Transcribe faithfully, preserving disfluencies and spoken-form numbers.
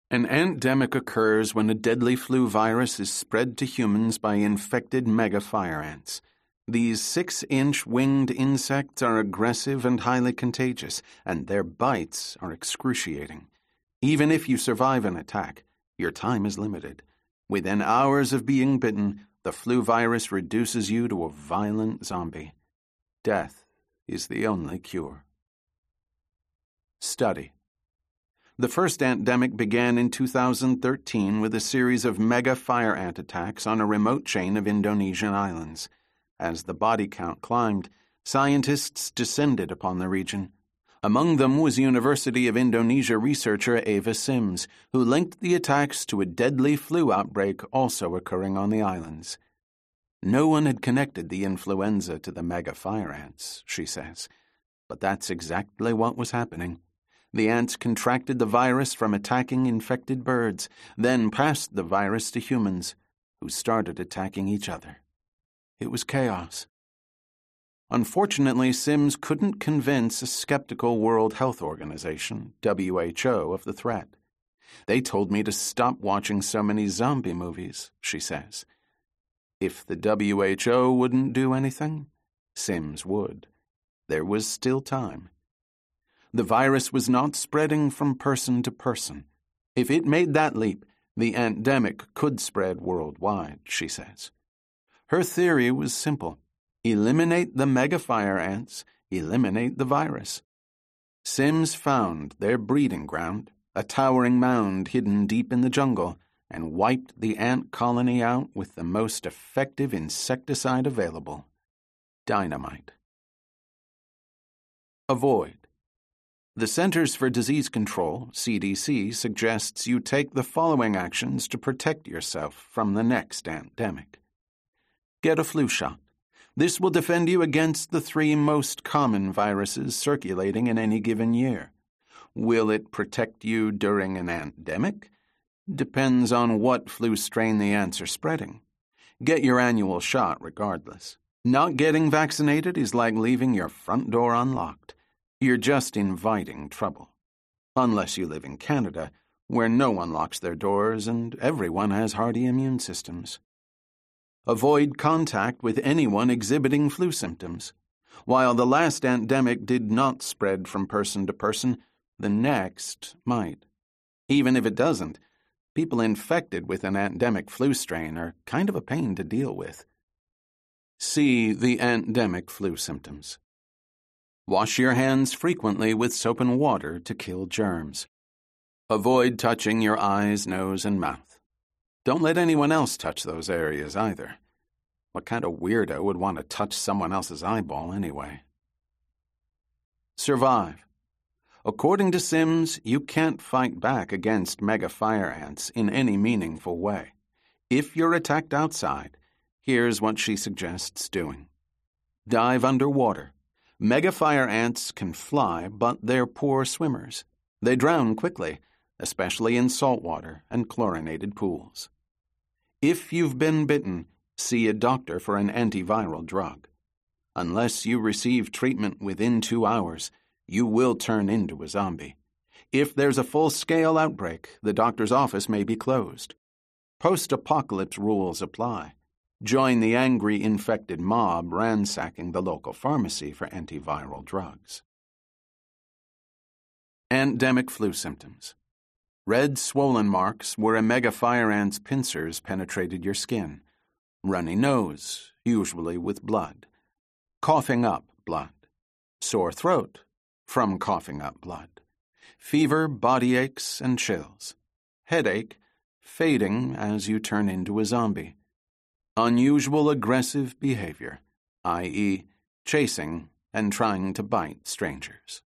An antdemic occurs when a deadly flu virus is spread to humans by infected mega fire ants. These six-inch winged insects are aggressive and highly contagious, and their bites are excruciating. Even if you survive an attack, your time is limited. Within hours of being bitten, the flu virus reduces you to a violent zombie. Death is the only cure. Study. The first antdemic began in two thousand thirteen with a series of mega fire ant attacks on a remote chain of Indonesian islands. As the body count climbed, scientists descended upon the region. Among them was University of Indonesia researcher Eva Sims, who linked the attacks to a deadly flu outbreak also occurring on the islands. No one had connected the influenza to the mega fire ants, she says. But that's exactly what was happening. The ants contracted the virus from attacking infected birds, then passed the virus to humans, who started attacking each other. It was chaos. Unfortunately, Sims couldn't convince a skeptical World Health Organization, W H O, of the threat. They told me to stop watching so many zombie movies, she says. If the W H O wouldn't do anything, Sims would. There was still time. The virus was not spreading from person to person. If it made that leap, the antdemic could spread worldwide, she says. Her theory was simple. Eliminate the megafire ants, eliminate the virus. Sims found their breeding ground, a towering mound hidden deep in the jungle, and wiped the ant colony out with the most effective insecticide available: dynamite. Avoid. The Centers for Disease Control, C D C, suggests you take the following actions to protect yourself from the next antdemic. Get a flu shot. This will defend you against the three most common viruses circulating in any given year. Will it protect you during an antdemic? Depends on what flu strain the ants are spreading. Get your annual shot regardless. Not getting vaccinated is like leaving your front door unlocked. You're just inviting trouble. Unless you live in Canada, where no one locks their doors and everyone has hardy immune systems. Avoid contact with anyone exhibiting flu symptoms. While the last antdemic did not spread from person to person, the next might. Even if it doesn't, people infected with an antdemic flu strain are kind of a pain to deal with. See the antdemic flu symptoms. Wash your hands frequently with soap and water to kill germs. Avoid touching your eyes, nose, and mouth. Don't let anyone else touch those areas either. What kind of weirdo would want to touch someone else's eyeball anyway? Survive. According to Sims, you can't fight back against mega fire ants in any meaningful way. If you're attacked outside, here's what she suggests doing. Dive underwater. Mega fire ants can fly, but they're poor swimmers. They drown quickly, especially in salt water and chlorinated pools. If you've been bitten, see a doctor for an antiviral drug. Unless you receive treatment within two hours, you will turn into a zombie. If there's a full-scale outbreak, the doctor's office may be closed. Post-apocalypse rules apply. Join the angry infected mob ransacking the local pharmacy for antiviral drugs. Antdemic flu symptoms. Red swollen marks where a mega fire ant's pincers penetrated your skin. Runny nose, usually with blood. Coughing up blood. Sore throat from coughing up blood. Fever, body aches, and chills. Headache, fading as you turn into a zombie. Unusual aggressive behavior, that is, chasing and trying to bite strangers.